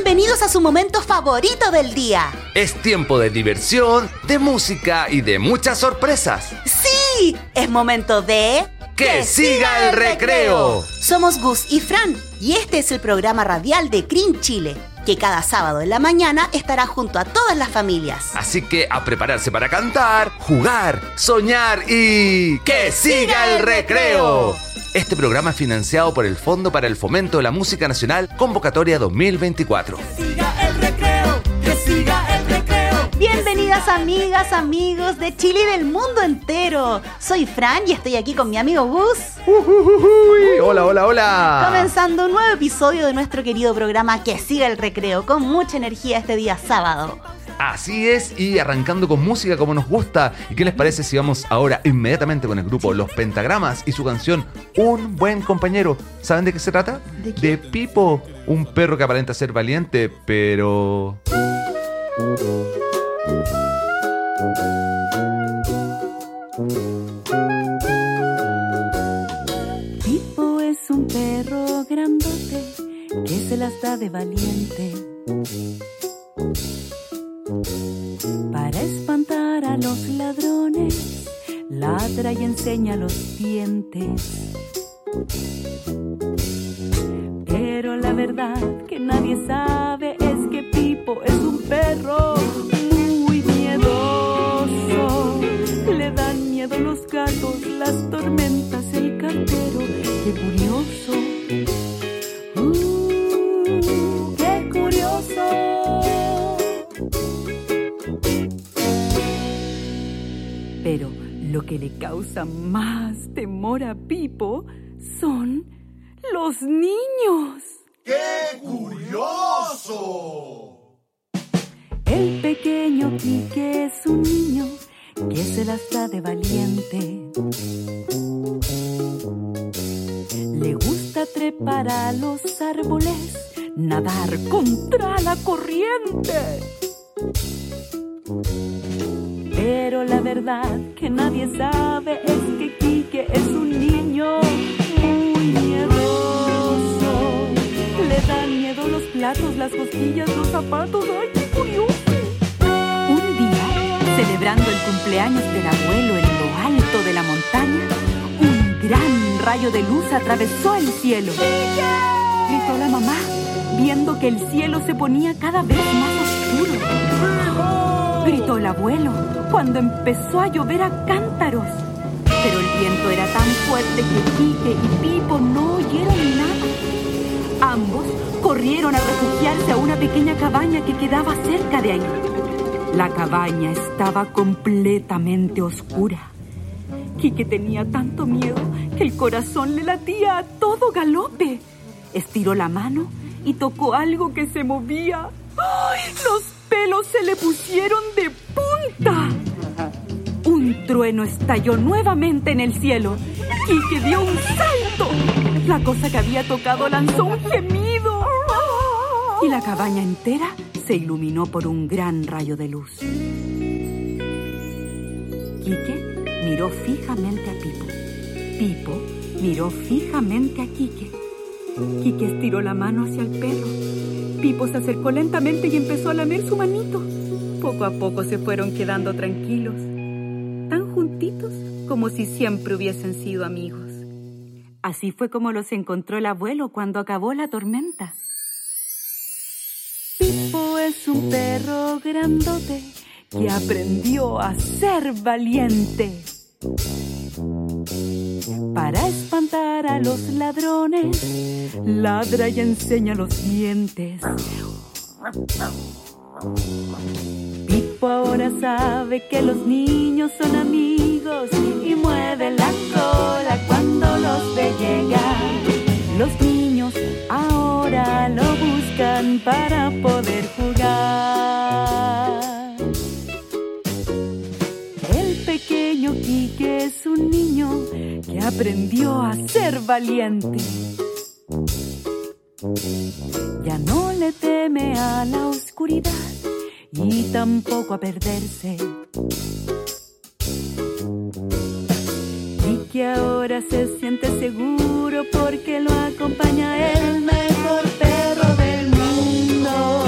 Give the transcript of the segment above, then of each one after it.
Bienvenidos a su momento favorito del día. Es tiempo de diversión, de música y de muchas sorpresas. ¡Sí! Es momento de... ¡Que siga el recreo! Somos Gus y Fran y este es el programa radial de CRIM Chile, que cada sábado en la mañana estará junto a todas las familias. Así que a prepararse para cantar, jugar, soñar y... ¡Que siga el recreo! Este programa es financiado por el Fondo para el Fomento de la Música Nacional, Convocatoria 2024. ¡Que siga el recreo! ¡Que siga el recreo! Bienvenidas amigas, amigos de Chile y del mundo entero. Soy Fran y estoy aquí con mi amigo Gus. Hola, hola, hola. Comenzando un nuevo episodio de nuestro querido programa Que siga el recreo, con mucha energía este día sábado. Así es, y arrancando con música como nos gusta. ¿Y qué les parece si vamos ahora inmediatamente con el grupo Los Pentagramas y su canción Un Buen Compañero? ¿Saben de qué se trata? ¿De qué? De Pipo, un perro que aparenta ser valiente, pero... Pipo es un perro grandote que se las da de valiente. Para espantar a los ladrones, ladra y enseña los dientes. Pero la verdad que nadie sabe es que Pipo es un perro muy miedoso. Le dan miedo los gatos, las tormentas, el cartero. ¡Qué curioso! ¡Qué curioso! Pero lo que le causa más temor a Pipo son los niños. ¡Qué curioso! El pequeño Quique es un niño que se las da de valiente. Le gusta trepar a los árboles, nadar contra la corriente. Pero la verdad que nadie sabe es que Quique es un niño muy miedoso. Le dan miedo los platos, las costillas, los zapatos. ¡Ay, qué curioso! Un día, celebrando el cumpleaños del abuelo en lo alto de la montaña, un gran rayo de luz atravesó el cielo. Gritó la mamá, viendo que el cielo se ponía cada vez más oscuro. Gritó el abuelo cuando empezó a llover a cántaros. Pero el viento era tan fuerte que Quique y Pipo no oyeron nada. Ambos corrieron a refugiarse a una pequeña cabaña que quedaba cerca de ahí. La cabaña estaba completamente oscura. Quique tenía tanto miedo que el corazón le latía a todo galope. Estiró la mano y tocó algo que se movía. ¡Ay! Los pelos se le pusieron de punta. Un trueno estalló nuevamente en el cielo. Quique dio un salto. La cosa que había tocado lanzó un gemido. Y la cabaña entera se iluminó por un gran rayo de luz. Quique miró fijamente a Pipo. Pipo miró fijamente a Quique. Quique estiró la mano hacia el perro. Pipo se acercó lentamente y empezó a lamer su manito. Poco a poco se fueron quedando tranquilos, tan juntitos como si siempre hubiesen sido amigos. Así fue como los encontró el abuelo cuando acabó la tormenta. Pipo es un perro grandote que aprendió a ser valiente. Para espantar a los ladrones, ladra y enseña los dientes. Pipo ahora sabe que los niños son amigos y mueve la cola cuando los ve llegar. Los niños ahora lo buscan para poder jugar. El pequeño Quique es un niño que aprendió a ser valiente. Ya no le teme a la oscuridad y tampoco a perderse. Y que ahora se siente seguro porque lo acompaña el mejor perro del mundo.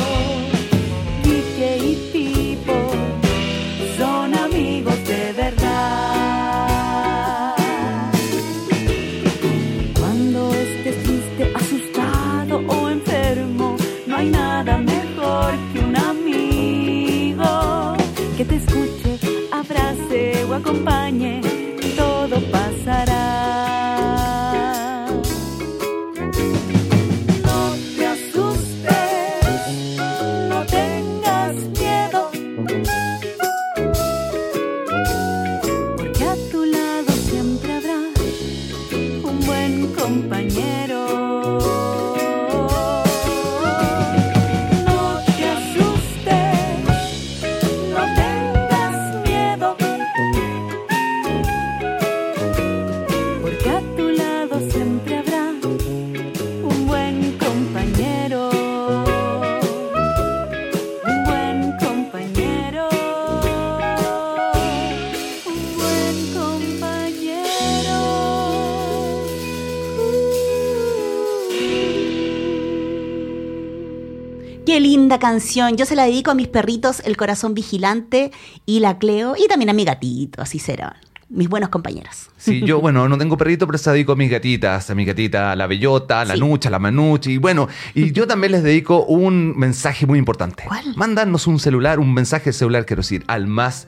Qué linda canción. Yo se la dedico a mis perritos, el Corazón Vigilante y la Cleo, y también a mi gatito, así serán. Mis buenos compañeros. Sí, yo, bueno, no tengo perrito, pero se dedico a mis gatitas. A mi gatita, la Bellota, la Nucha, la Manuchi. Y bueno, y yo también les dedico un mensaje muy importante. ¿Cuál? Mándanos un mensaje de celular, quiero decir, al más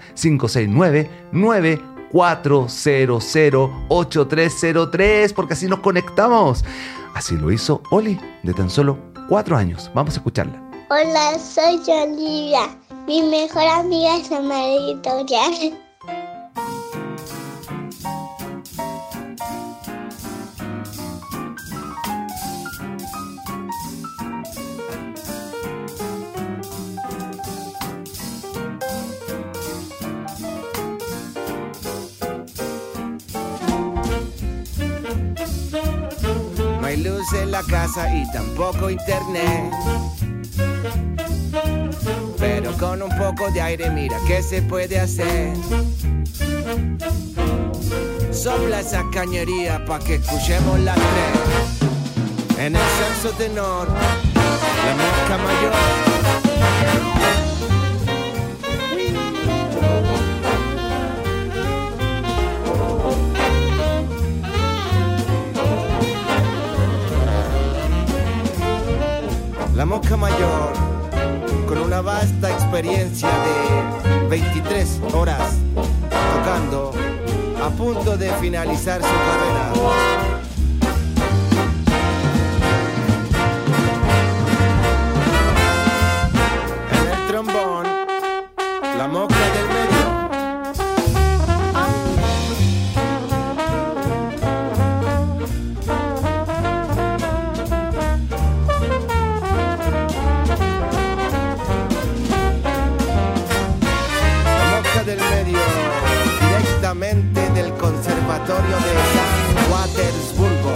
569-9400-8303, porque así nos conectamos. Así lo hizo Oli, de tan solo 4 años. Vamos a escucharla. Hola, soy Olivia. Mi mejor amiga es María Victoria. No hay luz en la casa y tampoco internet, pero con un poco de aire mira qué se puede hacer. Sopla esa cañería pa' que escuchemos las 3. En el saxo tenor, la mosca mayor. La mosca mayor, con una vasta experiencia de 23 horas tocando, a punto de finalizar su carrera. En el trombón, la mosca del medio. Del Conservatorio de San Petersburgo.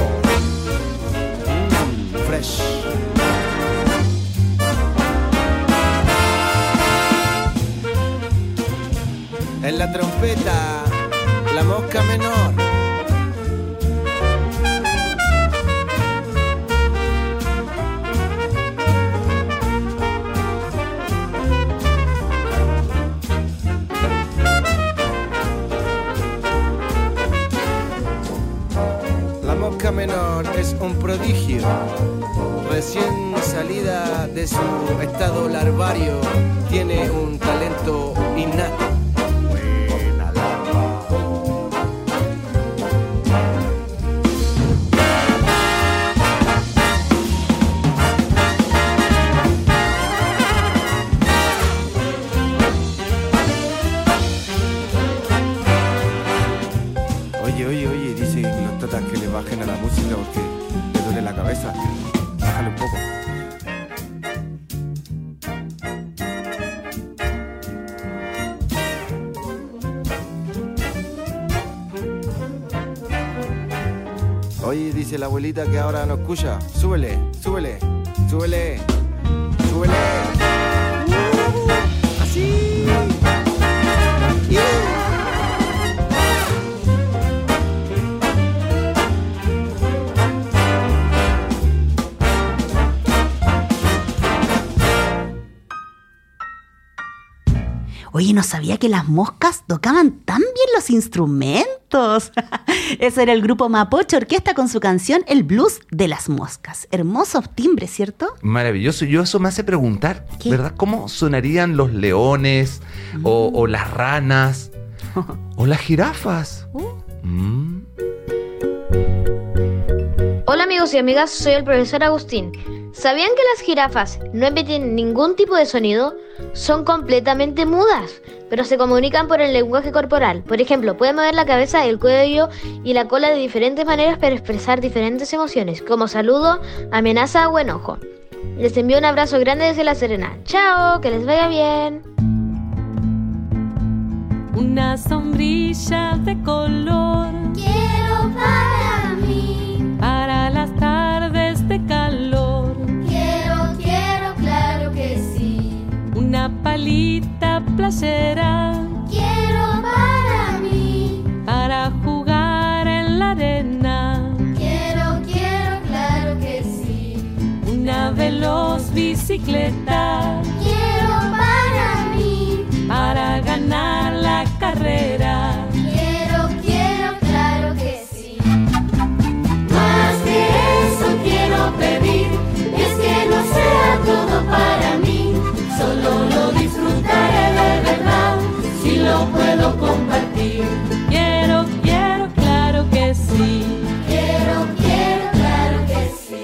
Fresh. En la trompeta, la mosca menor. La mosca menor es un prodigio, recién salida de su estado larvario, tiene un talento innato. Buena larva. Oye, dice los tatas que le bajen a la música porque le duele la cabeza. Bájale un poco. Oye, dice la abuelita que ahora no escucha. Súbele. Así. Yeah. Oye, no sabía que las moscas tocaban tan bien los instrumentos. Ese era el grupo Mapocho Orquesta con su canción El Blues de las Moscas. Hermosos timbres, ¿cierto? Maravilloso. Yo eso me hace preguntar, ¿qué? ¿Verdad? ¿Cómo sonarían los leones o las ranas o las jirafas? Hola amigos y amigas, soy el profesor Agustín. ¿Sabían que las jirafas no emiten ningún tipo de sonido? Son completamente mudas, pero se comunican por el lenguaje corporal. Por ejemplo, pueden mover la cabeza, el cuello y la cola de diferentes maneras para expresar diferentes emociones, como saludo, amenaza o enojo. Les envío un abrazo grande desde La Serena. ¡Chao! ¡Que les vaya bien! Una sombrilla de color Quiero para mí. para las tardes de calor. Quiero, claro que sí. Una palita playera Quiero para mí. para jugar en la arena. Quiero, claro que sí. Una velota veloz bicicleta. Quiero para mí, para ganar la carrera. quiero, claro que sí. Más que eso quiero pedir, es que no sea todo para mí, solo lo disfrutaré de verdad, si lo puedo compartir. Quiero, claro que sí. Quiero, claro que sí.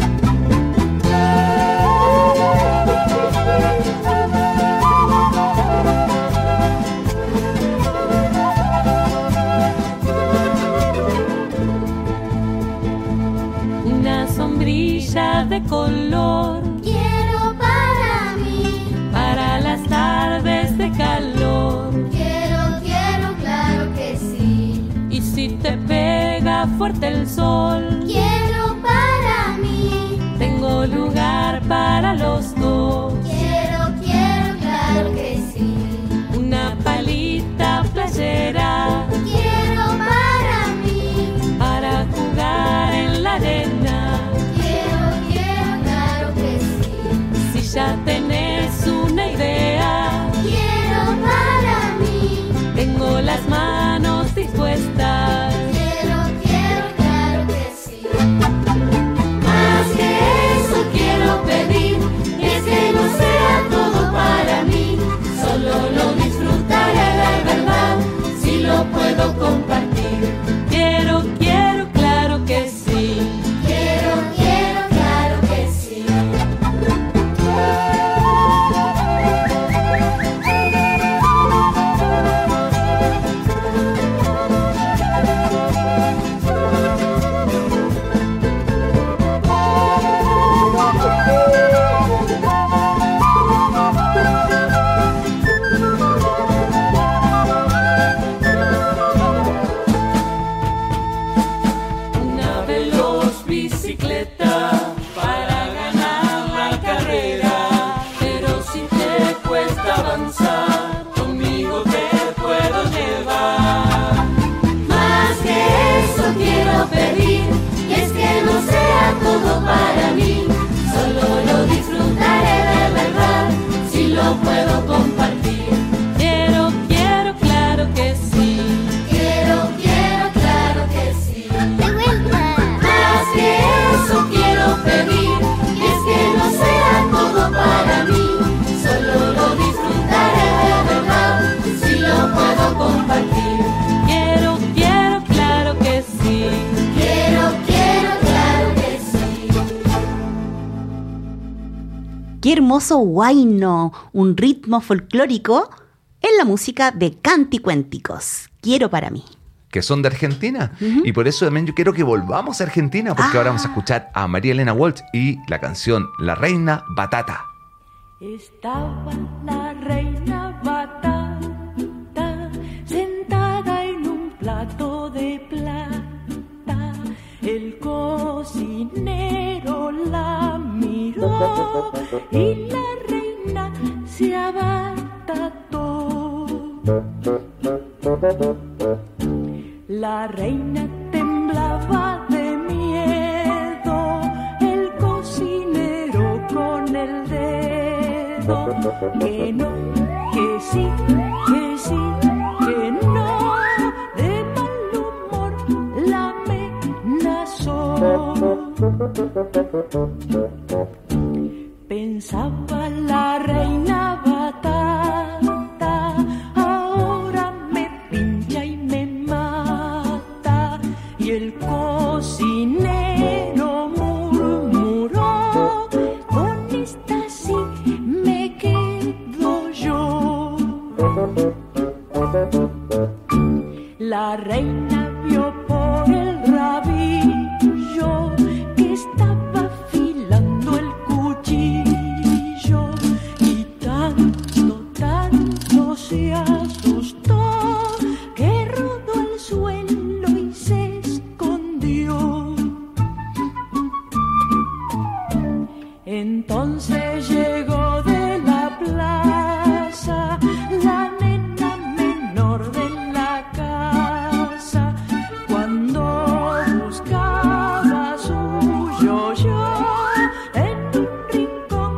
Una sombrilla de color Quiero para mí, para las tardes de calor. quiero, claro que sí. Y si te pega fuerte el sol, Quiero para mí, tengo lugar para los dos. quiero, claro que sí. Una palita playera Quiero para mí, para jugar en la arena. quiero, claro que sí. Si ya tenés una idea, Quiero para mí, tengo las manos dispuestas. quiero, claro que sí. Más que eso quiero pedir, es que no sea todo para mí, solo lo disfrutaré de verdad, si lo puedo compartir. Quiero, claro que sí. Quiero, claro que sí. Una veloz bicicleta para ganar la carrera. Pero si te cuesta avanzar, conmigo te puedo llevar. Más que eso quiero pedir, y es que no sea todo para mí, solo lo disfrutaré de verdad, si lo puedo compartir. Quiero, claro que sí. Quiero, claro que sí. Más que eso quiero pedir, y es que no sea todo para mí, solo lo disfrutaré de verdad, si lo puedo compartir. Quiero, claro que sí. Quiero, claro que sí. Qué hermoso huayno, un ritmo folclórico en la música de Canticuénticos. Quiero para mí. Que son de Argentina. Y por eso también yo quiero que volvamos a Argentina, porque ahora vamos a escuchar a María Elena Walsh y la canción La Reina Batata. Estaba la reina batata sentada en un plato de plata. El cocinero la miró y la reina se abatató. La reina temblaba de miedo, el cocinero con el dedo, que no, que sí, que no, de mal humor la amenazó. Pensaba la reina batata, ahora me pincha y me mata. Y el cocinero murmuró, con esta sí me quedo yo. La reina vio por el rabillo que estaba afilando el cuchillo, y tanto se asustó que rodó al suelo y se escondió. Entonces llegó de la plaza la nena menor de la casa, cuando buscaba su yo-yo en un rincón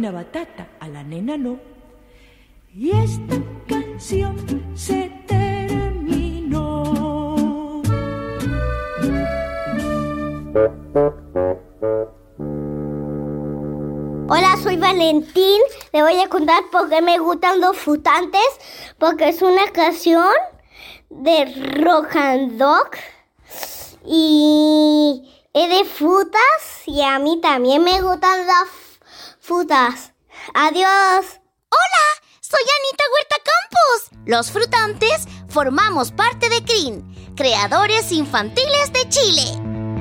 una batata, a la nena no. Y esta canción se terminó. Hola, soy Valentín. Le voy a contar por qué me gustan los frutantes. Porque es una canción de Rock and Dog. Y es de frutas. Y a mí también me gustan las frutas. Adiós. Hola, soy Anita Huerta Campos. Los frutantes formamos parte de CRIN, Creadores Infantiles de Chile.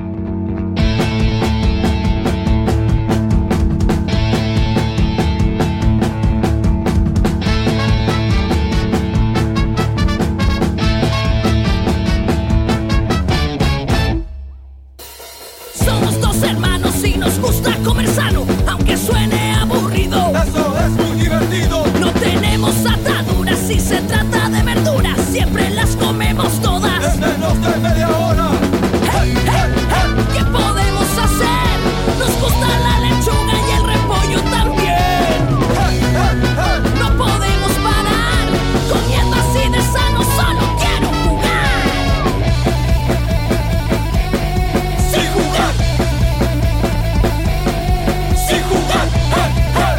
Somos dos hermanos y nos gusta comer sano, aunque suene aburrido. Eso es muy divertido. No tenemos ataduras si se trata de verduras, siempre las comemos todas. En menos de media hora. ¡Hey, hey, hey! ¿Qué podemos hacer? Nos gusta la lechuga y el repollo también. Hey, hey, hey. No podemos parar, comiendo así de sano, solo quiero jugar. Sí, jugar. Sí, jugar. Hey, hey.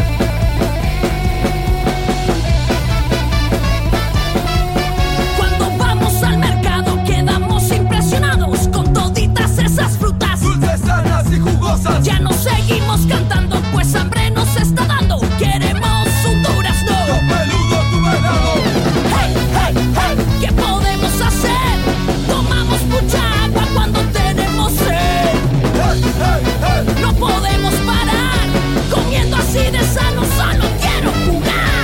Cuando vamos al mercado quedamos impresionados con toditas esas frutas. Dulces, sanas y jugosas. Ya no seguimos cantando, pues hambre nos está dando. Queremos un durazno. Yo peludo tu venado. ¡Hey, hey, hey! ¿Qué podemos hacer? Tomamos mucha agua cuando tenemos sed. Hey, hey, hey. No podemos parar, comiendo así de sano, solo quiero jugar.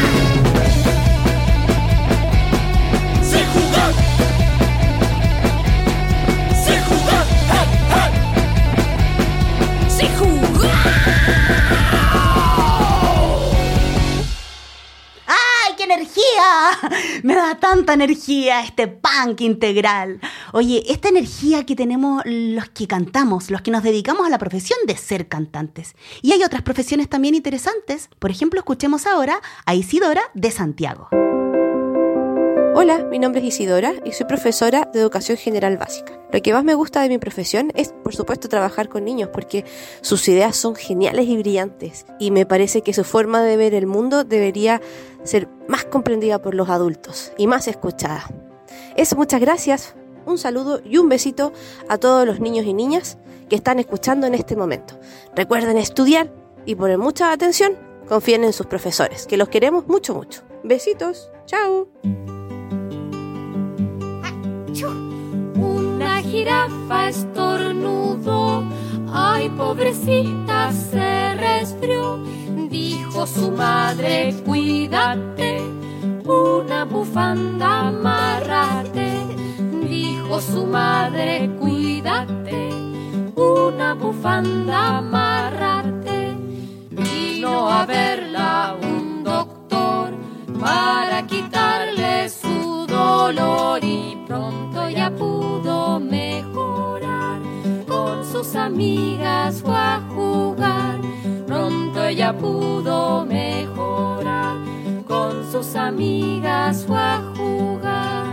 Sí, jugar. Sí, jugar. Hey, hey. ¡Sí, jugar! ¡Ay, qué energía! Me da tanta energía este punk integral. Oye, esta energía que tenemos los que cantamos, los que nos dedicamos a la profesión de ser cantantes. Y hay otras profesiones también interesantes. Por ejemplo, escuchemos ahora a Isidora de Santiago. Hola, mi nombre es Isidora y soy profesora de Educación General Básica. Lo que más me gusta de mi profesión es, por supuesto, trabajar con niños porque sus ideas son geniales y brillantes y me parece que su forma de ver el mundo debería ser más comprendida por los adultos y más escuchada. Eso, muchas gracias, un saludo y un besito a todos los niños y niñas que están escuchando en este momento. Recuerden estudiar y poner mucha atención, confíen en sus profesores, que los queremos mucho, mucho. Besitos, chao. Una jirafa estornudó, ay pobrecita se resfrió. Dijo su madre, cuídate, una bufanda amárrate. Dijo su madre, cuídate, una bufanda amárrate. Vino a verla un doctor para quitarle su dolor y pronto ya pudo mejorar. Con sus amigas fue a jugar, pronto ya pudo mejorar. Con sus amigas fue a jugar.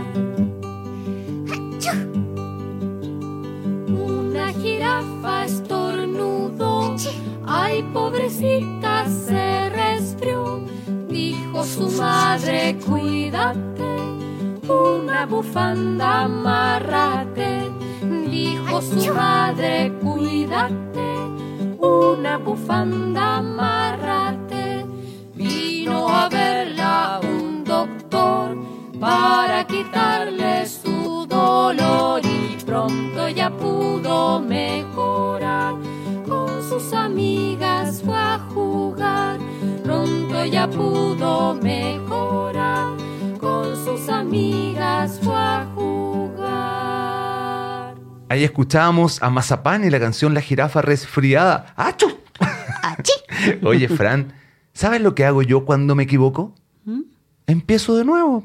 Una jirafa estornudó, ay pobrecita se resfrió. Dijo su madre, cuídate, una bufanda amárrate. Dijo su madre, cuídate, una bufanda amárrate. Vino a verla un doctor para quitarle su dolor y pronto ya pudo mejorar. Con sus amigas fue a jugar, pronto ya pudo mejorar. Con sus amigas fue a jugar. Ahí escuchábamos a Mazapán y la canción La jirafa resfriada. ¡Achu! ¡Achí! Oye, Fran, ¿sabes lo que hago yo cuando me equivoco? Empiezo de nuevo.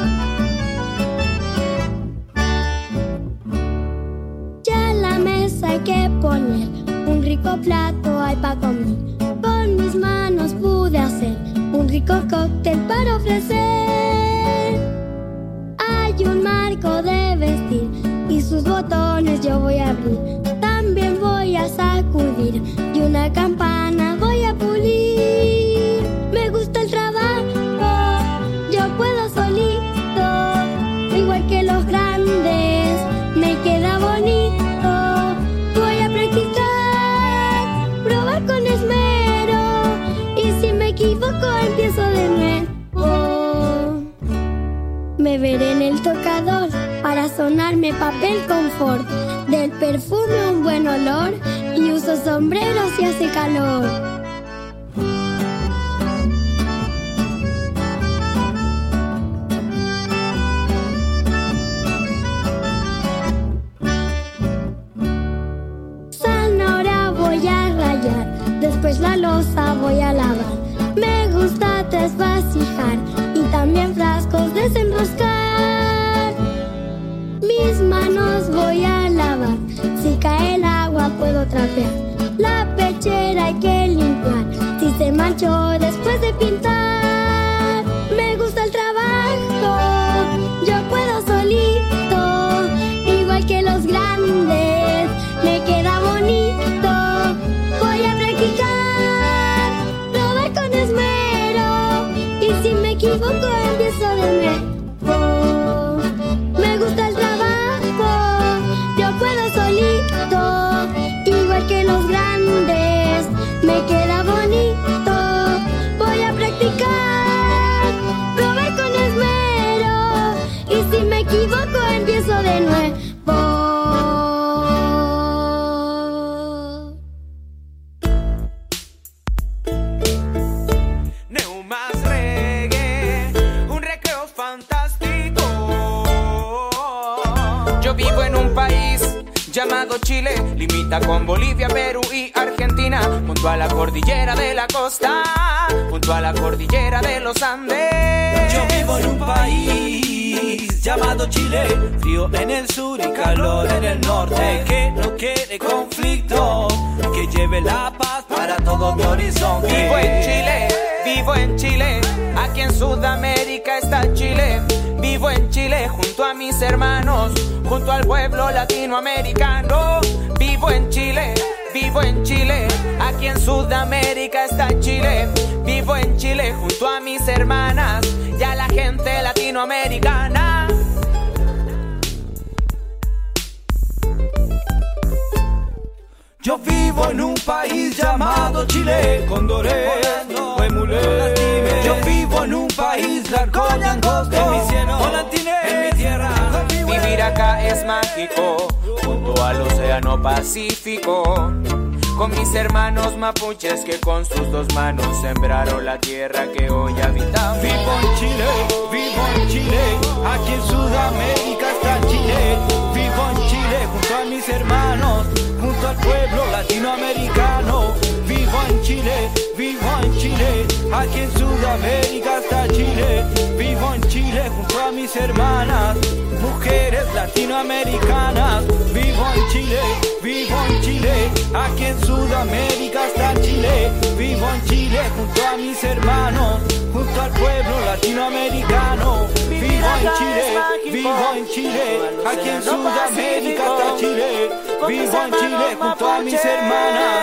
Ya la mesa tuve que poner un rico plato ahí para comer. Con mis manos pude hacer un rico cóctel para ofrecer. Hay un marco de vestir y sus botones yo voy a abrir. También voy a sacudir y una campana voy a pulir. Me gusta el trabajo, yo puedo solito, igual que los grandes, me queda bonito. Voy a practicar, probar con esmero, y si me equivoco empiezo de nuevo. Me veré en el tocador para sonarme papel confort. Del perfume un buen olor y uso sombrero si hace calor. Zanahoria voy a rallar, después la loza voy a lavar. Me gusta desvasijar y también frascos desenroscar. Mis manos voy a lavar, si cae el agua puedo trapear. La pechera hay que limpiar, si se manchó después de pintar. Me gusta el trabajo, yo puedo solito, igual que los grandes, me queda bonito. Voy a practicar, probar con esmero, y si me equivoco empiezo de nuevo. Me gusta el trabajo, yo puedo solito, igual que los grandes, me queda bonito. Voy a practicar, probar con esmero, y si me equivoco empiezo de nuevo. Neumas Reggae, un recreo fantástico. Yo vivo en un país llamado Chile, limita con Bolivia, Perú y Argentina, junto a la cordillera de la costa, junto a la cordillera de los Andes. Yo vivo en un país llamado Chile, frío en el sur y calor en el norte, que no quiere conflicto, que lleve la paz para todo mi horizonte. Vivo en Chile, aquí en Sudamérica está Chile. Vivo en Chile junto a mis hermanos, junto al pueblo latinoamericano. Vivo en Chile, aquí en Sudamérica está Chile. Vivo en Chile junto a mis hermanas y a la gente latinoamericana. Yo vivo en un país llamado Chile, Condoré, Huemulé. Yo vivo en un país largo y angosto, en mi cielo, volantines, en mi tierra. Vivir acá es mágico, junto al océano Pacífico, con mis hermanos mapuches que con sus dos manos sembraron la tierra que hoy habitamos. Vivo en Chile, aquí en Sudamérica está Chile. Vivo en Chile junto a mis hermanos, junto al pueblo latinoamericano. Vivo en Chile, aquí en Sudamérica está Chile. Vivo en Chile junto a mis hermanas, mujeres latinoamericanas. Vivo en Chile, aquí en Sudamérica está Chile. Vivo en Chile junto a mis hermanos, junto al pueblo latinoamericano. Vivo en Chile, aquí en Sudamérica está Chile. Vivo en Chile junto a mis hermanas.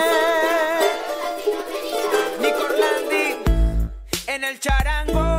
Nico Orlandi en el charango.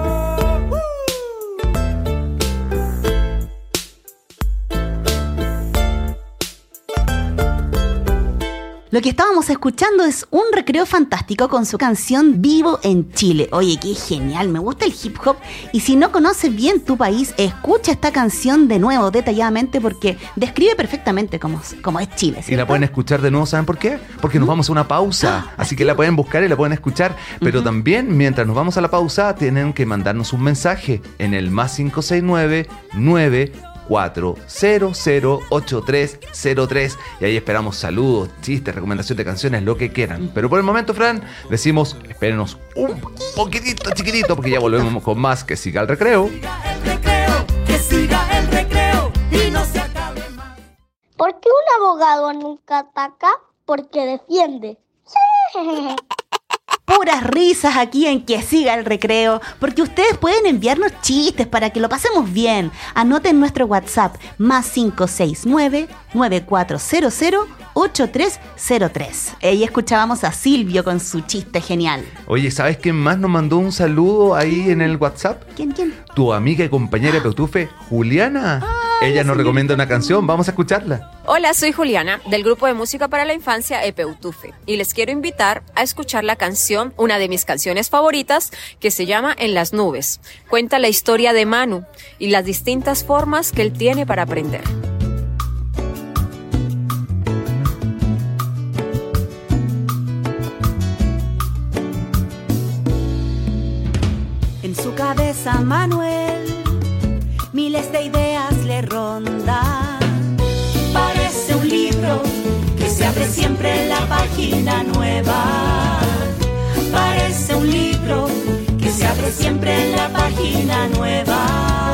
Lo que estábamos escuchando es Un Recreo Fantástico con su canción Vivo en Chile. Oye, qué genial, me gusta el hip hop. Y si no conoces bien tu país, escucha esta canción de nuevo, detalladamente, porque describe perfectamente cómo es Chile, ¿cierto? Y la pueden escuchar de nuevo, ¿saben por qué? Porque nos vamos a una pausa. Así que la pueden buscar y la pueden escuchar. Pero también, mientras nos vamos a la pausa, tienen que mandarnos un mensaje en el +569 940080303 y ahí esperamos saludos, chistes, recomendación de canciones, lo que quieran. Pero por el momento, Fran, decimos espérenos un poquitito chiquitito porque ya volvemos con más Que Siga el Recreo. Que siga el recreo y no se acabe más. ¿Por qué un abogado nunca ataca? Porque defiende. Puras risas aquí en Que Siga el Recreo, porque ustedes pueden enviarnos chistes para que lo pasemos bien. Anoten nuestro WhatsApp, más 569-9400-8303. Ahí escuchábamos a Silvio con su chiste genial. Oye, ¿sabes quién más nos mandó un saludo ahí en el WhatsApp? ¿Quién? Tu amiga y compañera Peutufe, Juliana. Ella nos recomienda una canción, vamos a escucharla. Hola, soy Juliana, del grupo de música para la infancia Epeutufe, y les quiero invitar a escuchar la canción, una de mis canciones favoritas, que se llama En las nubes. Cuenta la historia de Manu y las distintas formas que él tiene para aprender. En su cabeza, Manuel, miles de ideas le rondan. Parece un libro que se abre siempre en la página nueva. Parece un libro que se abre siempre en la página nueva.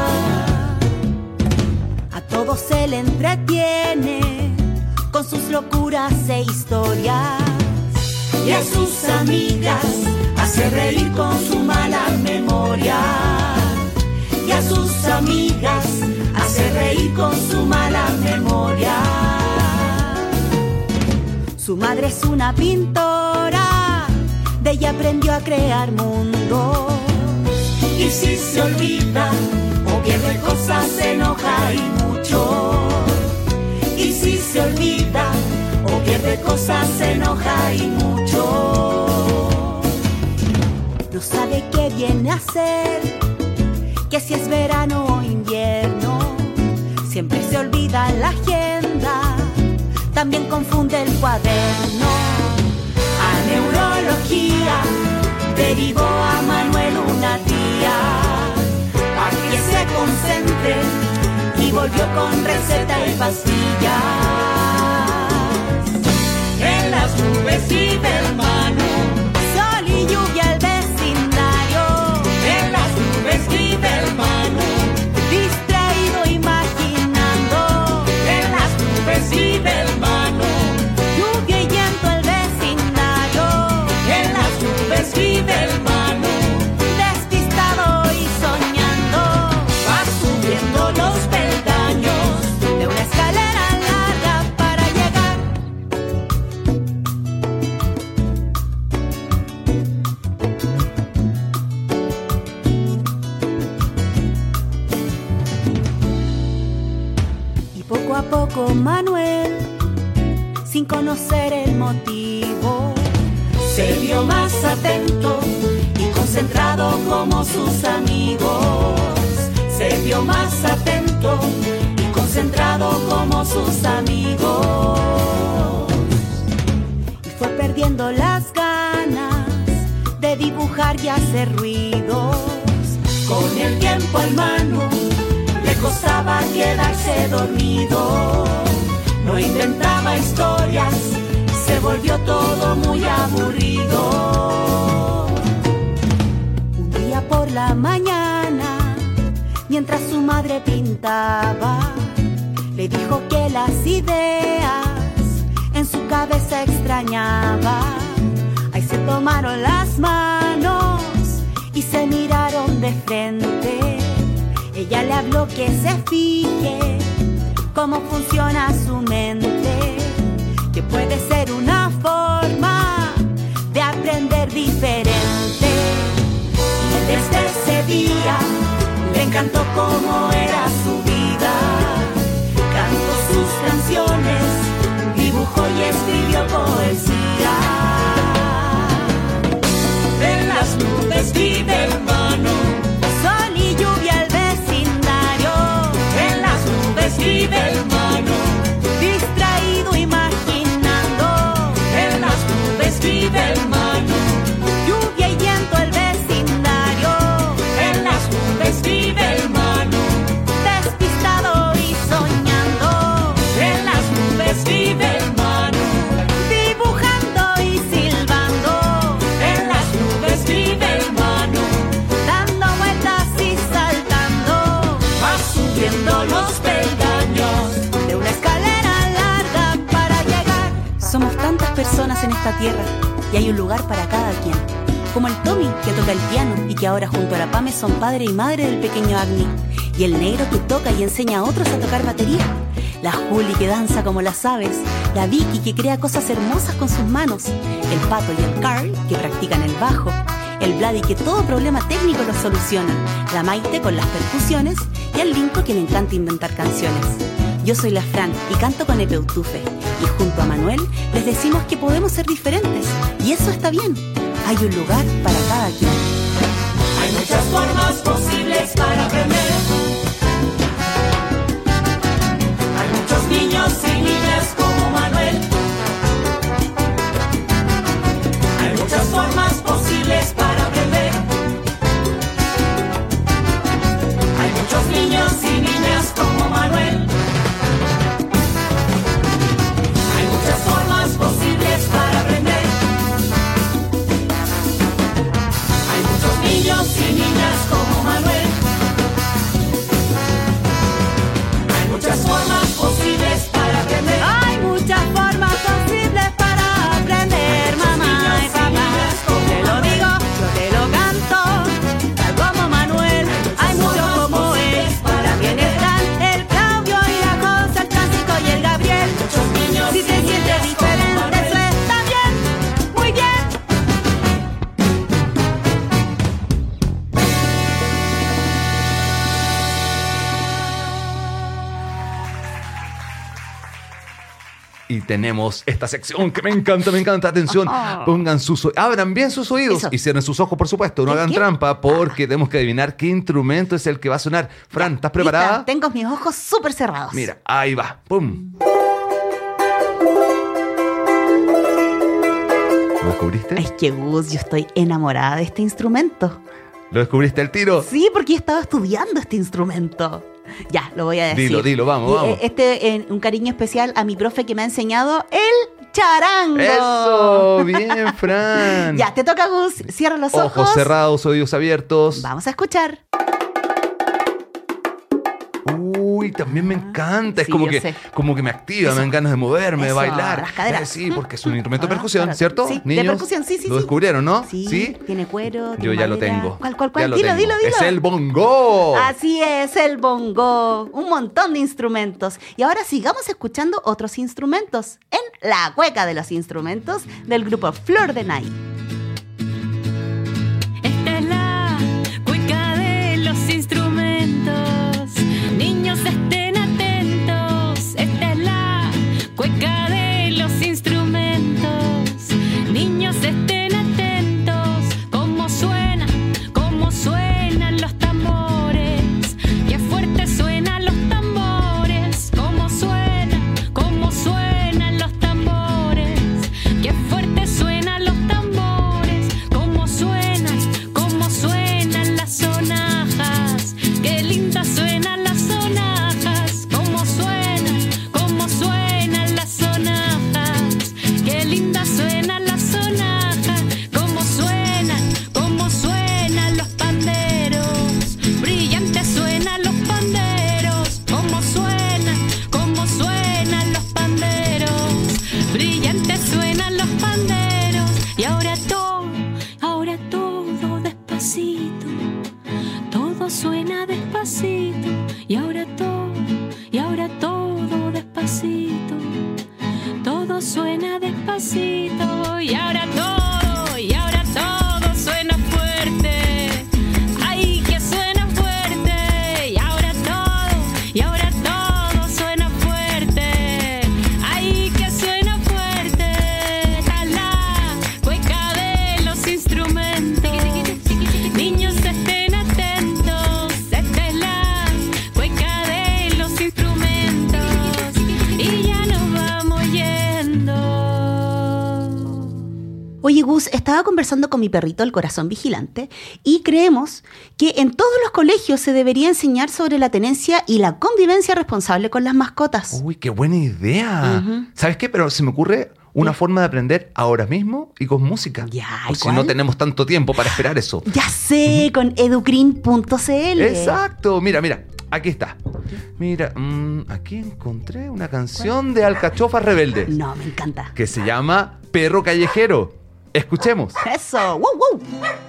A todos se le entretiene con sus locuras e historias. Y a sus amigas hace reír con su mala memoria. Y a sus amigas hace reír con su mala memoria. Su madre es una pintora, de ella aprendió a crear mundos. Y si se olvida o pierde cosas se enoja y mucho. Y si se olvida o pierde cosas se enoja y mucho. No sabe qué viene a hacer, que si es verano o invierno, siempre se olvida la agenda, también confunde el cuaderno. A neurología derivó a Manuel una tía, para que se concentre, y volvió con receta y pastillas. En las nubes vive el Manu, sol y lluvia el vecindario. En las nubes vive el Manu, distraído imaginando. En las nubes vive el Manu, lluvia y llanto el vecindario. En las nubes vive el Manu, despistado y soñando. Va subiendo los peldaños de una escalera larga para llegar. Y poco a poco Manuel, sin conocer el motivo, se vio más atento y concentrado como sus amigos. Se vio más atento y concentrado como sus amigos. Y fue perdiendo las ganas de dibujar y hacer ruidos. Con el tiempo al Manu le costaba quedarse dormido. No inventaba historias, se volvió todo muy aburrido. Un día por la mañana, mientras su madre pintaba, le dijo que las ideas en su cabeza extrañaba. Ahí se tomaron las manos y se miraron de frente. Ella le habló que se fije cómo funciona su mente, que puede ser una forma de aprender diferente. Y desde ese día le encantó cómo era su vida. Cantó sus canciones, dibujó y escribió poesía. En las nubes vive el Manu, sol y lluvia el vecindario. En las nubes vive el Manu, distraído imaginando. En las nubes vive el Manu, lluvia y llanto el vecindario. En las nubes vive el Manu, despistado y soñando. En las nubes vive el Manu, dibujando y silbando. En las nubes vive el Manu, dando esta tierra y hay un lugar para cada quien. Como el Tommy, que toca el piano y que ahora junto a la Pame son padre y madre del pequeño Agni. Y el Negro, que toca y enseña a otros a tocar batería. La Juli, que danza como las aves. La Vicky, que crea cosas hermosas con sus manos. El Pato y el Carl, que practican el bajo. El Vladi, que todo problema técnico lo soluciona. La Maite con las percusiones. Y el Linko, que le encanta inventar canciones. Yo soy la Fran y canto con Epeutufe. Y junto a Manuel les decimos que podemos ser diferentes. Y eso está bien. Hay un lugar para cada quien. Hay muchas formas posibles para aprender. Hay muchos niños y niñas como Manuel. Hay muchas formas posibles para aprender. Hay muchos niños y niñas como Manuel. Hay muchas formas posibles para aprender. Niños y niñas como Manuel. Hay muchas formas posibles para aprender. Hay muchas formas posibles para aprender, mamá y papá. Te lo digo, yo te lo canto, tal como Manuel. Hay muchos como él. También están el Claudio y la Cosa, el Francisco y el Gabriel. Si te sientes diferente, eso está bien, muy bien. Y tenemos esta sección que me encanta. Atención, pongan abran bien sus oídos y cierren sus ojos, por supuesto. No hagan trampa porque tenemos que adivinar qué instrumento es el que va a sonar. Fran, ¿estás preparada? Lista. Tengo mis ojos súper cerrados. Mira, ahí va. ¡Pum! ¿Lo descubriste? Es que Gus, yo estoy enamorada de este instrumento. ¿Lo descubriste al tiro? Sí, porque he estado estudiando este instrumento. Ya, lo voy a decir. Dilo, vamos. Un cariño especial a mi profe que me ha enseñado el charango. ¡Eso! Bien, Fran. Ya, te toca, Gus. Cierra los ojos. Ojos cerrados, oídos abiertos. Vamos a escuchar. Uy, también me encanta. Es como que me activa, me dan ganas de moverme, de bailar. Las caderas. Sí, porque es un instrumento de percusión, ¿cierto? Sí, niños, de percusión, sí. Lo descubrieron, ¿no? Sí. Tiene cuero. Yo ya lo tengo. ¿Cuál? Ya lo Dilo. Es el bongo. Así es, el bongo. Un montón de instrumentos. Y ahora sigamos escuchando otros instrumentos en La Cueca de los Instrumentos del grupo Flor de Night. Esta es la cueca de los instrumentos. Niños, estén atentos. Esta es la cueca de los instrumentos. Niños, estén atentos. Cómo suenan los tambores. Qué fuerte suenan los tambores. Cómo suenan los tambores. Qué fuerte suenan los tambores. Cómo suenan las sonajas. Qué lindas suenan las sonajas. Cómo suenan las sonajas. Qué lindas suenan las sonajas. Cómo suenan los panderos. Brillantes suenan los panderos. Cómo suenan los panderos. Brillantes suenan los panderos. Y ahora todo despacito. Todo suena despacito. Y ahora todo despacito. Todo suena despacito. Y ahora todo suena fuerte. Ay, que suena fuerte. Y ahora todo suena fuerte. Ay, que suena fuerte. A la cueca de los instrumentos. Niños, estén atentos. Esta es la cueca de los instrumentos. Y ya nos vamos yendo. Oye, Gus, estaba conversando con mi perrito, el Corazón Vigilante, y creemos que en todos los colegios se debería enseñar sobre la tenencia y la convivencia responsable con las mascotas. Uy, qué buena idea. ¿Sabes qué? Pero se me ocurre una forma de aprender ahora mismo y con música. ¿y si no tenemos tanto tiempo para esperar eso. Ya sé, con educrin.cl. Exacto. Mira. Aquí está. Mira, aquí encontré una canción de Alcachofas Rebeldes. No, me encanta. Que se llama Perro callejero. Escuchemos. Eso, wow, wow.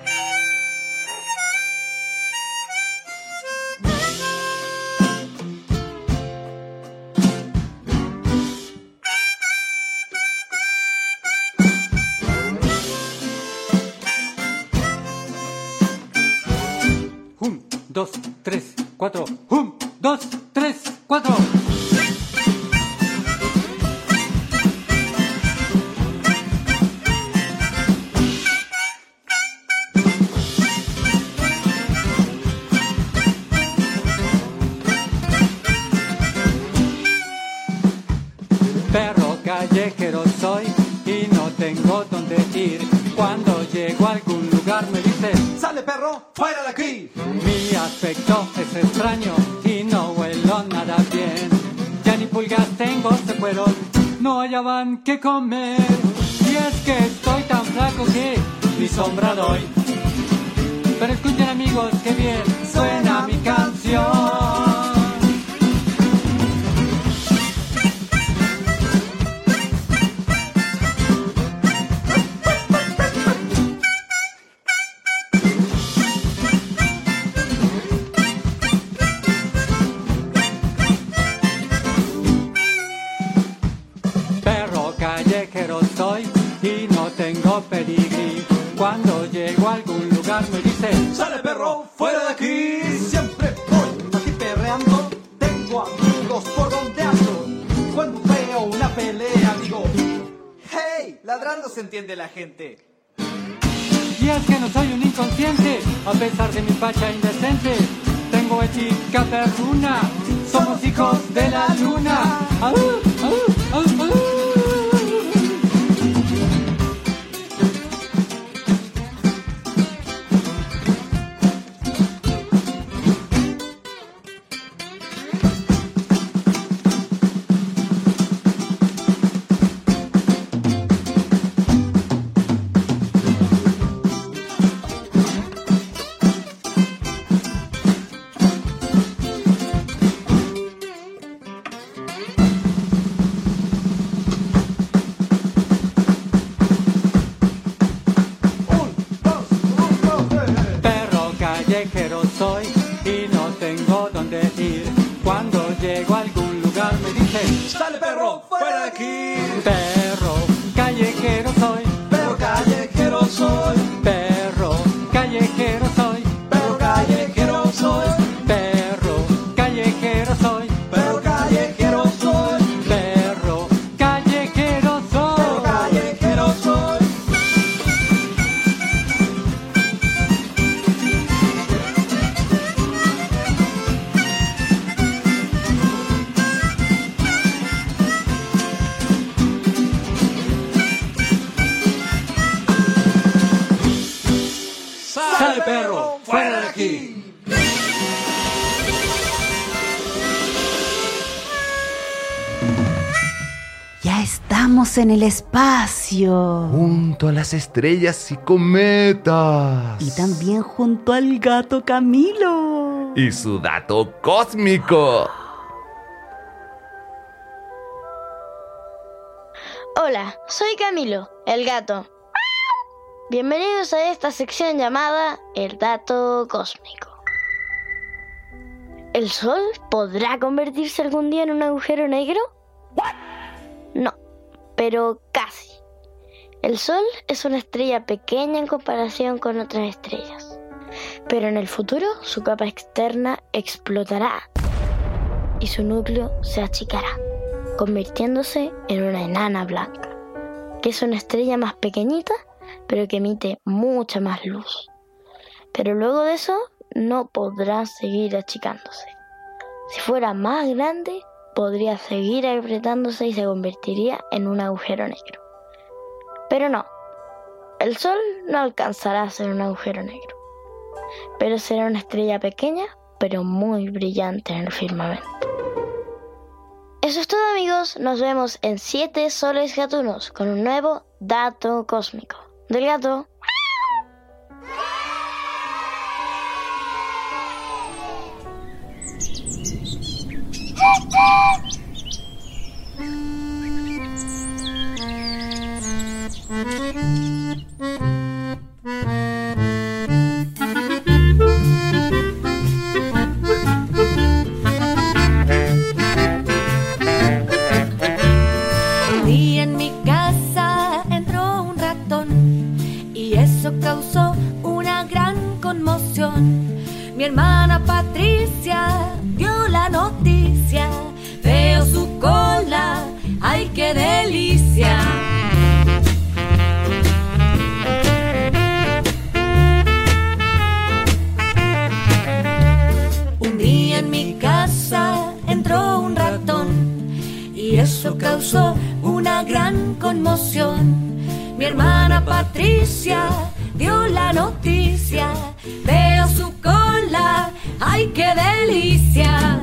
Un, dos, tres, cuatro. Un, dos, tres, cuatro. Perro callejero soy y no tengo dónde ir. Cuando llego a algún lugar me dicen: ¡sale, perro, fuera de aquí! Mi aspecto es extraño y no huelo nada bien. Ya ni pulgas tengo, se fueron, no hallaban qué comer. Y es que estoy tan flaco que ni sombra doy. Pero escuchen, amigos, que bien suena mi canción. Callejero soy y no tengo pedigrí. Cuando llego a algún lugar me dicen: ¡sale, perro, fuera de aquí! Siempre voy aquí perreando, tengo amigos por donde ando. Cuando veo una pelea digo: ¡hey! Ladrando se entiende la gente. Y es que no soy un inconsciente, a pesar de mi facha indecente. Tengo chica perruna, somos hijos de la luna. ¡Au, au, au, au! Callejero soy y no tengo dónde ir. Cuando llego a algún lugar me dicen: ¡sale, perro, fuera de aquí! Perro callejero soy, perro callejero soy, perro callejero soy, perro callejero soy, perro callejero soy, perro callejero soy, perro callejero soy, perro callejero soy. ¡Sale, perro, fuera de aquí! Ya estamos en el espacio. Junto a las estrellas y cometas. Y también junto al gato Camilo. Y su dato cósmico. Hola, soy Camilo, el gato. Bienvenidos a esta sección llamada El Dato Cósmico. ¿El Sol podrá convertirse algún día en un agujero negro? No, pero casi. El Sol es una estrella pequeña en comparación con otras estrellas. Pero en el futuro su capa externa explotará y su núcleo se achicará, convirtiéndose en una enana blanca, que es una estrella más pequeñita, pero que emite mucha más luz. Pero luego de eso no podrá seguir achicándose. Si fuera más grande, podría seguir apretándose y se convertiría en un agujero negro. Pero no, el Sol no alcanzará a ser un agujero negro, pero será una estrella pequeña, pero muy brillante en el firmamento. Eso es todo, amigos. Nos vemos en 7 soles gatunos con un nuevo dato cósmico del gato. Patricia dio la noticia. Veo su cola, ¡ay qué delicia! Un día en mi casa entró un ratón y eso causó una gran conmoción. Mi hermana Patricia dio la noticia. Veo su cola, ¡ay qué delicia!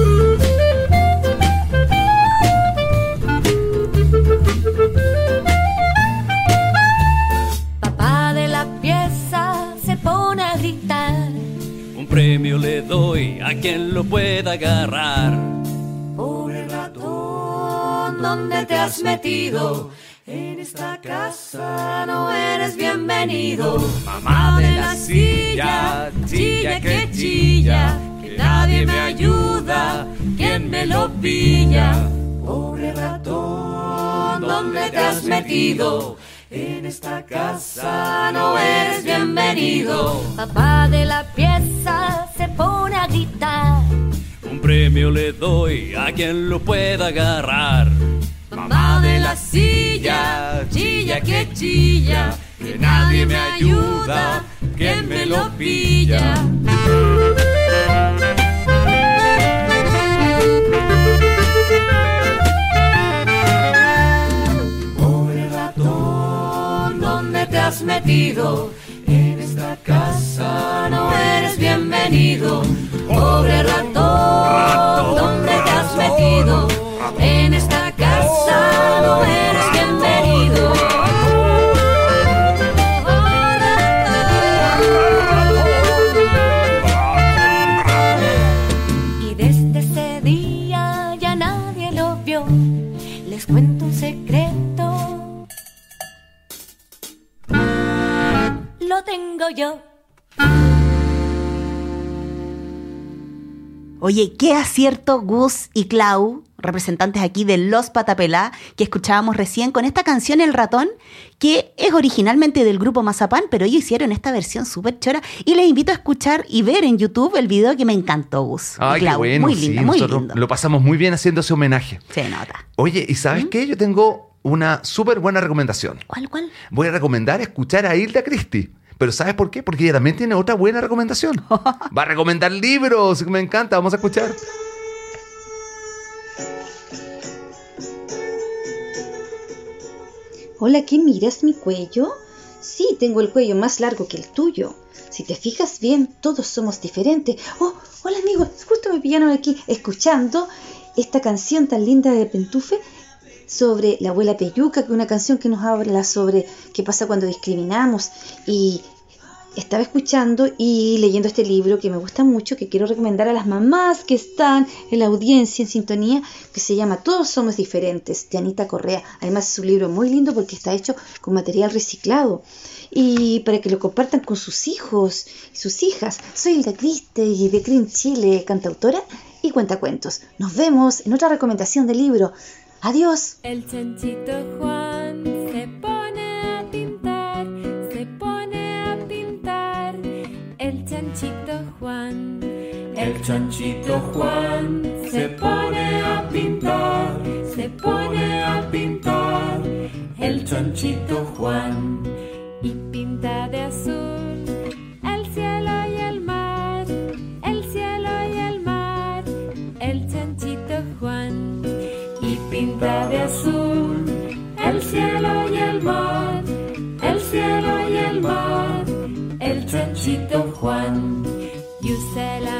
Papá de la pieza se pone a gritar. Un premio le doy a quien lo pueda agarrar. Pobre ratón, ¿dónde te has metido? En esta casa no eres bienvenido. Mamá de la silla, chilla que chilla, que nadie me ayuda, ¿quién me lo pilla? Pobre ratón, ¿dónde te has metido? En esta casa no eres bienvenido. Papá de la pieza se pone a gritar. Un premio le doy a quien lo pueda agarrar. Mamá de la silla, chilla que chilla, que nadie me ayuda, ¿quién me lo pilla? Pobre ratón, ¿dónde te has metido? En esta casa no eres bienvenido. Pobre ratón, ¿dónde te has metido? En esta casa no eres bienvenido. Y desde ese día ya nadie lo vio. Les cuento un secreto. Lo tengo yo. Oye, qué acierto Gus y Clau, representantes aquí de Los Patapelá, que escuchábamos recién con esta canción El Ratón, que es originalmente del grupo Mazapán, pero ellos hicieron esta versión súper chora y les invito a escuchar y ver en YouTube el video que me encantó, Gus. Ay, Clau, qué bueno, muy sí, lindo, muy nosotros lindo. lo pasamos muy bien haciendo ese homenaje. Se nota. Oye, ¿y sabes qué? Yo tengo una súper buena recomendación. ¿Cuál? Voy a recomendar escuchar a Hilda Christie. ¿Pero sabes por qué? Porque ella también tiene otra buena recomendación. Va a recomendar libros, me encanta, vamos a escuchar. Hola, ¿qué miras mi cuello? Sí, tengo el cuello más largo que el tuyo. Si te fijas bien, todos somos diferentes. Oh, hola amigos, justo me pillaron aquí escuchando esta canción tan linda de Pentufe sobre la abuela Peyuca, que es una canción que nos habla sobre qué pasa cuando discriminamos. Y estaba escuchando y leyendo este libro que me gusta mucho, que quiero recomendar a las mamás que están en la audiencia, en sintonía, que se llama Todos somos diferentes, de Anita Correa. Además es un libro muy lindo porque está hecho con material reciclado y para que lo compartan con sus hijos y sus hijas. Soy Hilda Christie de Cream Chile, cantautora y cuentacuentos. Nos vemos en otra recomendación del libro. Adiós. El chanchito Juan se pone a pintar, se pone a pintar. El chanchito Juan, el chanchito Juan se pone a pintar, se pone a pintar. El chanchito Juan y pinta de azul el cielo y el mar, el cielo y el mar. El chanchito Juan y pinta de azul el cielo y el mar, el cielo y el mar. El chanchito Juan y usa el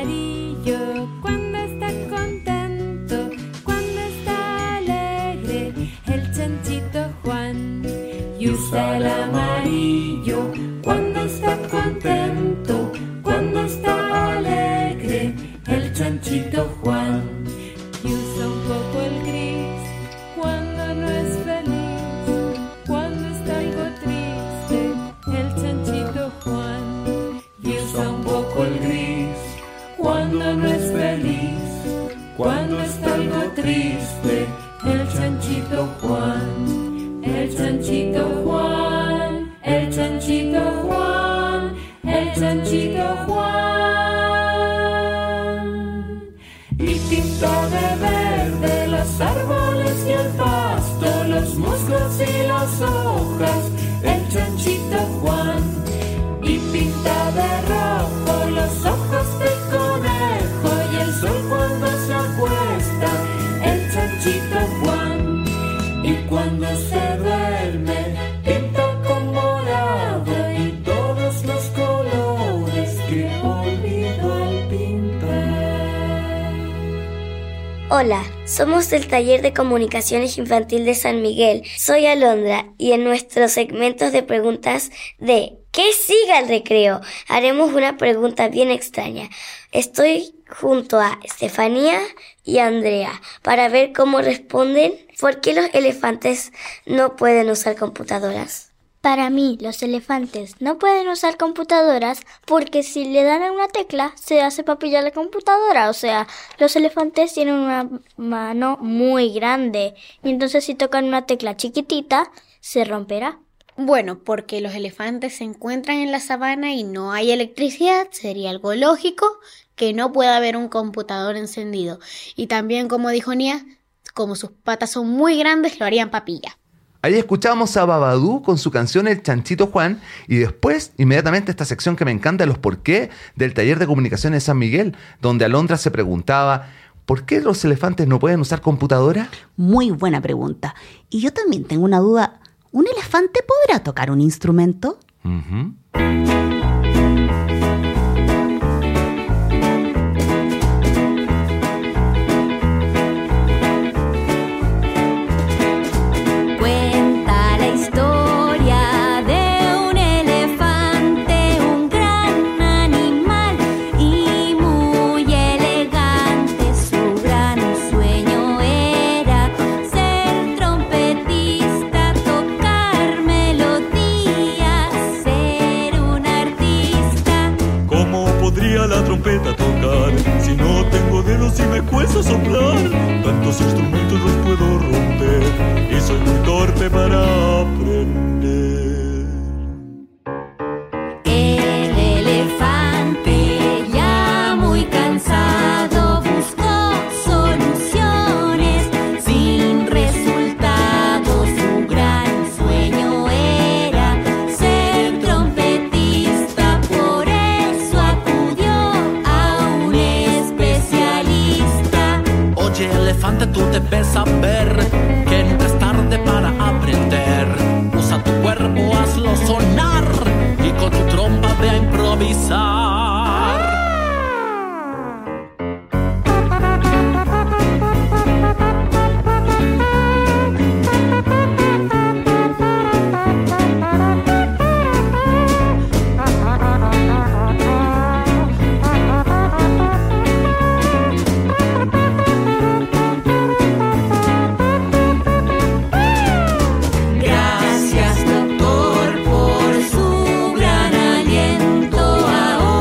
amarillo cuando está contento, cuando está alegre. El chanchito Juan y usa el amarillo cuando está contento, cuando está alegre. El chanchito Juan y usa un poco el gris cuando no es feliz, cuando está algo triste. El chanchito Juan y usa un poco el gris cuando no es feliz, cuando está algo triste. El chanchito Juan, el chanchito Juan, el chanchito Juan, el chanchito Juan. pinta de verde los árboles y el pasto, los musgos y las hojas, el chanchito Juan. Y pinta de rojo los ojos de conejo y el sol cuando se acuesta, el chanchito Juan. Y cuando se duerme pinta con morado y todos los colores que olvidó al pintar. Hola, somos del Taller de Comunicaciones Infantil de San Miguel. Soy Alondra y en nuestros segmentos de preguntas de ¿qué siga el recreo? Haremos una pregunta bien extraña. Estoy junto a Estefanía y Andrea para ver cómo responden. ¿Por qué los elefantes no pueden usar computadoras? Para mí, los elefantes no pueden usar computadoras porque si le dan a una tecla, se hace papilla la computadora. O sea, los elefantes tienen una mano muy grande y entonces si tocan una tecla chiquitita, se romperá. Bueno, porque los elefantes se encuentran en la sabana y no hay electricidad, sería algo lógico que no pueda haber un computador encendido. Y también, como dijo Nia, como sus patas son muy grandes, lo harían papilla. Ahí escuchamos a Babadú con su canción El Chanchito Juan y después, inmediatamente, esta sección que me encanta, los por qué del Taller de Comunicaciones de San Miguel, donde Alondra se preguntaba ¿por qué los elefantes no pueden usar computadora? Muy buena pregunta. Y yo también tengo una duda. ¿Un elefante podrá tocar un instrumento? Uh-huh. Cuenta la historia de un elefante, un gran animal y muy elegante. Su gran sueño era ser trompetista, tocar melodías, ser un artista. ¿Cómo podría la trompeta tocar si no tengo dedos y me cuesta soplar? Tantos instrumentos los puedo romper y soy muy torpe para aprender. El elefante, ya muy cansado, buscó soluciones sin resultado. Su gran sueño era ser trompetista, por eso acudió a un especialista. Oye, elefante, tú debes saber que nunca es tarde para aprender. Usa tu cuerpo, hazlo sonar y con tu trompa ve a improvisar. Gracias, doctor, por su gran aliento. Ahora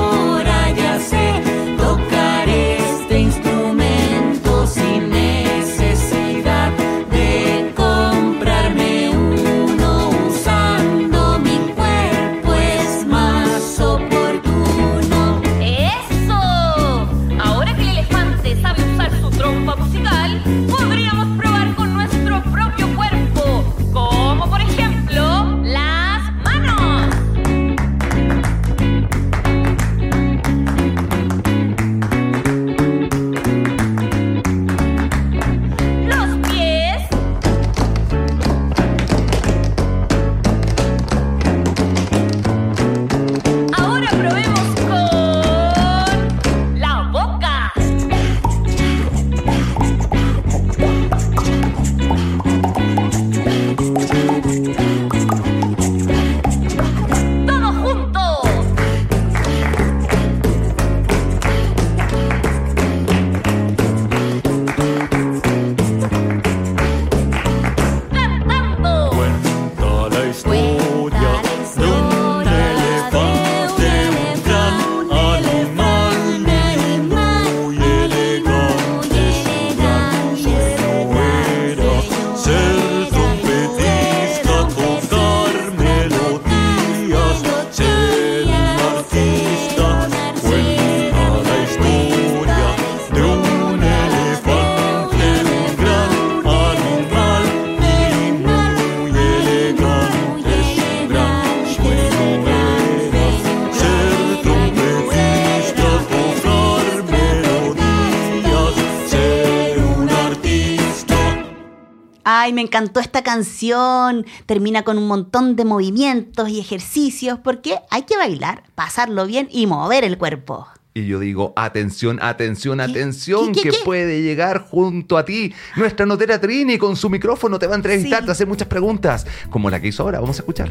Ay, me encantó esta canción. Termina con un montón de movimientos y ejercicios porque hay que bailar, pasarlo bien y mover el cuerpo. Y yo digo, atención, atención, atención, que puede llegar junto a ti nuestra notera Trini con su micrófono, te va a entrevistar, te va a hacer muchas preguntas, como la que hizo ahora. Vamos a escuchar.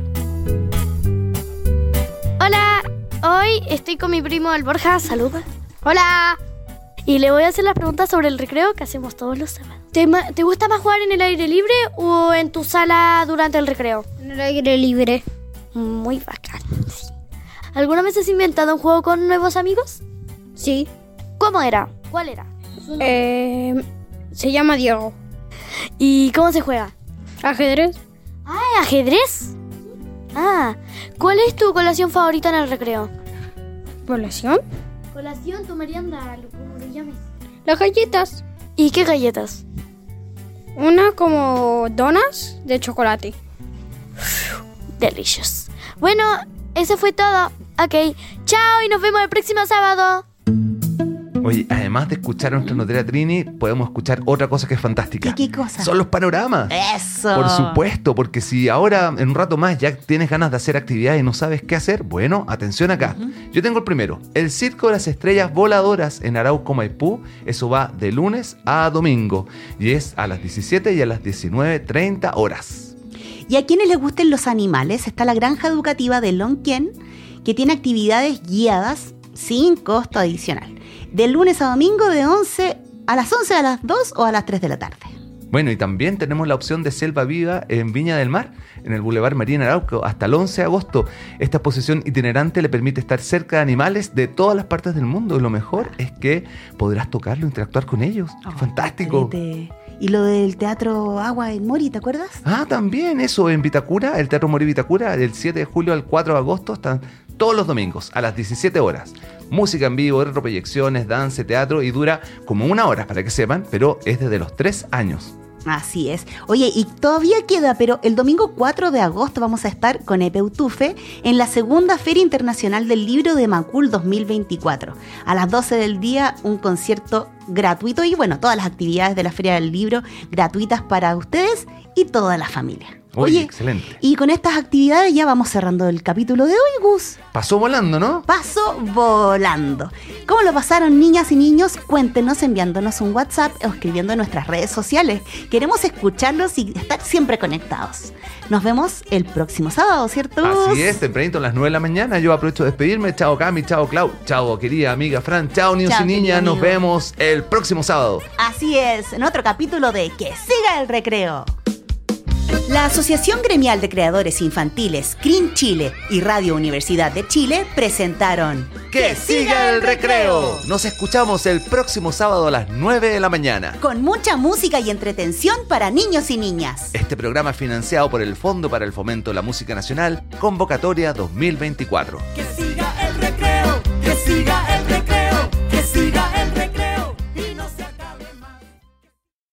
Hola, hoy estoy con mi primo el Borja, saluda. Hola. Y le voy a hacer las preguntas sobre el recreo que hacemos todos los sábados. ¿Te gusta más jugar en el aire libre o en tu sala durante el recreo? En el aire libre. Muy bacán, sí. ¿Alguna vez has inventado un juego con nuevos amigos? Sí. ¿Cómo era? ¿Cuál era? Se llama Diego. ¿Y cómo se juega? Ajedrez. Ah, ¿ajedrez? Ah, ¿cuál es tu colación favorita en el recreo? ¿Colación? Colación, tu merienda, como le llames. Las galletas. ¿Y qué galletas? Una como donas de chocolate. Delicious. Bueno, eso fue todo. Ok, chao y nos vemos el próximo sábado. Oye, además de escuchar a nuestra notera Trini, podemos escuchar otra cosa que es fantástica. ¿Qué cosa? Son los panoramas. ¡Eso! Por supuesto, porque si ahora en un rato más ya tienes ganas de hacer actividades y no sabes qué hacer, bueno, atención acá. Yo tengo el primero, el Circo de las Estrellas Voladoras en Arauco, Maipú. Eso va de lunes a domingo y es a las 17 y a las 19:30 horas. Y a quienes les gusten los animales, está la granja educativa de Lonquén, que tiene actividades guiadas sin costo adicional. De lunes a domingo de 11 a las 11, a las 2 o a las 3 de la tarde. Bueno, y también tenemos la opción de Selva Viva en Viña del Mar, en el Boulevard María Arauco, hasta el 11 de agosto. Esta exposición itinerante le permite estar cerca de animales de todas las partes del mundo. Y lo mejor es que podrás tocarlo, interactuar con ellos. ¡Qué fantástico! Y lo del Teatro Agua en Mori, ¿te acuerdas? Ah, también eso, en Vitacura, el Teatro Mori Vitacura, del 7 de julio al 4 de agosto, están todos los domingos a las 17 horas. Música en vivo, retroproyecciones, danza, teatro, y dura como 1 hora, para que sepan, pero es desde los 3 años. Así es. Oye, y todavía queda, pero el domingo 4 de agosto vamos a estar con Epeutufe en la segunda Feria Internacional del Libro de Macul 2024. A las 12 del día, un concierto gratuito y, bueno, todas las actividades de la Feria del Libro gratuitas para ustedes y toda la familia. Oye, excelente. Y con estas actividades ya vamos cerrando el capítulo de hoy, Gus. Pasó volando, ¿no? Pasó volando. ¿Cómo lo pasaron, niñas y niños? Cuéntenos enviándonos un WhatsApp o escribiendo en nuestras redes sociales. Queremos escucharlos y estar siempre conectados. Nos vemos el próximo sábado, ¿cierto, Gus? Así es, tempranito a las 9 de la mañana. Yo aprovecho de despedirme. Chao, Cami, chao, Clau. Chao, querida amiga Fran. Chao, niños y niñas. Nos vemos el próximo sábado. Así es, en otro capítulo de Que Siga el Recreo. La Asociación Gremial de Creadores Infantiles, CRIN Chile y Radio Universidad de Chile presentaron ¡Que siga el recreo! Nos escuchamos el próximo sábado a las 9 de la mañana. Con mucha música y entretención para niños y niñas. Este programa es financiado por el Fondo para el Fomento de la Música Nacional, Convocatoria 2024.